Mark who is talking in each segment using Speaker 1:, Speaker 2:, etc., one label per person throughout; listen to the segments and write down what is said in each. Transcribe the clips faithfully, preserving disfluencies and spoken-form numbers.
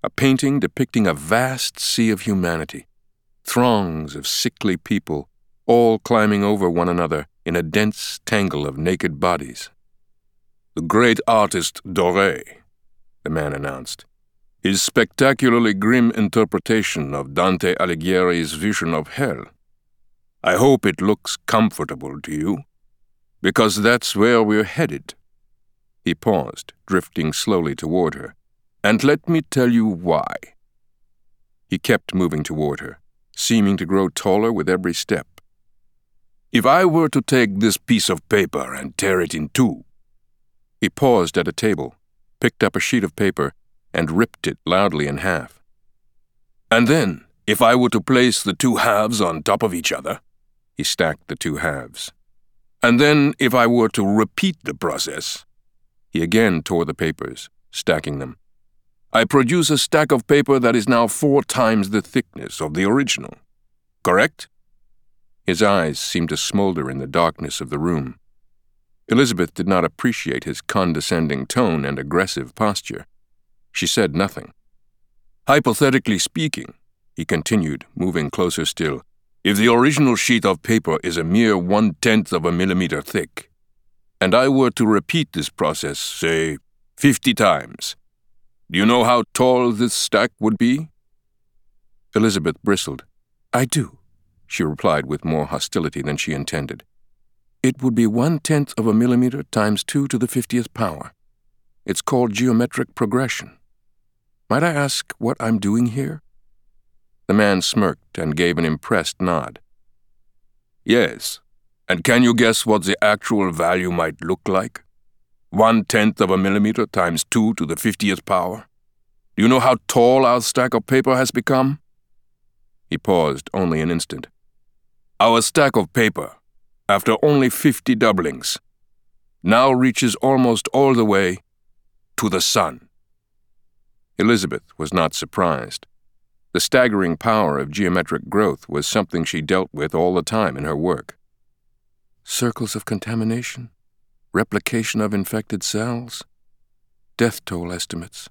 Speaker 1: a painting depicting a vast sea of humanity, throngs of sickly people, all climbing over one another in a dense tangle of naked bodies. "The great artist Doré," the man announced, "his spectacularly grim interpretation of Dante Alighieri's vision of hell. I hope it looks comfortable to you, because that's where we're headed." He paused, drifting slowly toward her. "And let me tell you why." He kept moving toward her, seeming to grow taller with every step. "If I were to take this piece of paper and tear it in two—" He paused at a table, picked up a sheet of paper, and ripped it loudly in half. "And then, if I were to place the two halves on top of each other—" He stacked the two halves. "And then, if I were to repeat the process—" He again tore the papers, stacking them. "I produce a stack of paper that is now four times the thickness of the original. Correct?" His eyes seemed to smolder in the darkness of the room. Elizabeth did not appreciate his condescending tone and aggressive posture. She said nothing. "Hypothetically speaking," he continued, moving closer still, "if the original sheet of paper is a mere one-tenth of a millimeter thick, and I were to repeat this process, say, fifty times, do you know how tall this stack would be?" Elizabeth bristled. "I do," she replied with more hostility than she intended. "It would be one-tenth of a millimeter times two to the fiftieth power. It's called geometric progression. Might I ask what I'm doing here?" The man smirked and gave an impressed nod. "Yes, and can you guess what the actual value might look like? One-tenth of a millimeter times two to the fiftieth power. Do you know how tall our stack of paper has become?" He paused only an instant. "Our stack of paper, after only fifty doublings, now reaches almost all the way to the sun." Elizabeth was not surprised. The staggering power of geometric growth was something she dealt with all the time in her work. Circles of contamination, replication of infected cells, death toll estimates.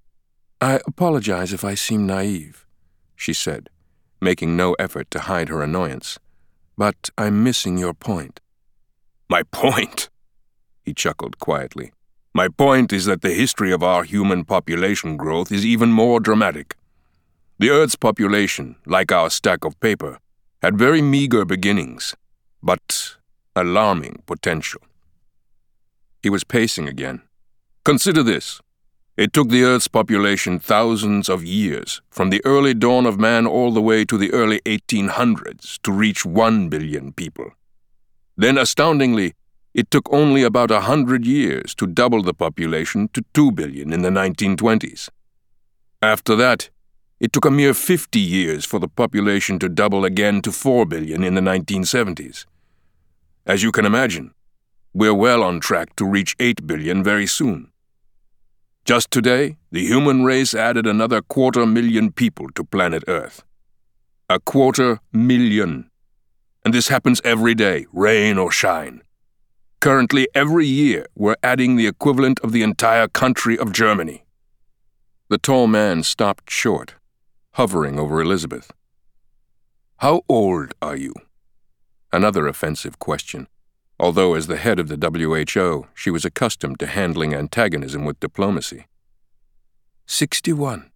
Speaker 1: "I apologize if I seem naive," she said, making no effort to hide her annoyance, "but I'm missing your point." "My point?" He chuckled quietly. "My point is that the history of our human population growth is even more dramatic. The Earth's population, like our stack of paper, had very meager beginnings, but alarming potential." He was pacing again. "Consider this. It took the Earth's population thousands of years, from the early dawn of man all the way to the early eighteen hundreds, to reach one billion people. Then, astoundingly, it took only about a hundred years to double the population to two billion in the nineteen twenties. After that, it took a mere fifty years for the population to double again to four billion in the nineteen seventies. As you can imagine, we're well on track to reach eight billion very soon. Just today, the human race added another quarter million people to planet Earth. A quarter million. And this happens every day, rain or shine. Currently, every year, we're adding the equivalent of the entire country of Germany." The tall man stopped short, hovering over Elizabeth. "How old are you?" Another offensive question, although as the head of the W H O, she was accustomed to handling antagonism with diplomacy. Sixty-one.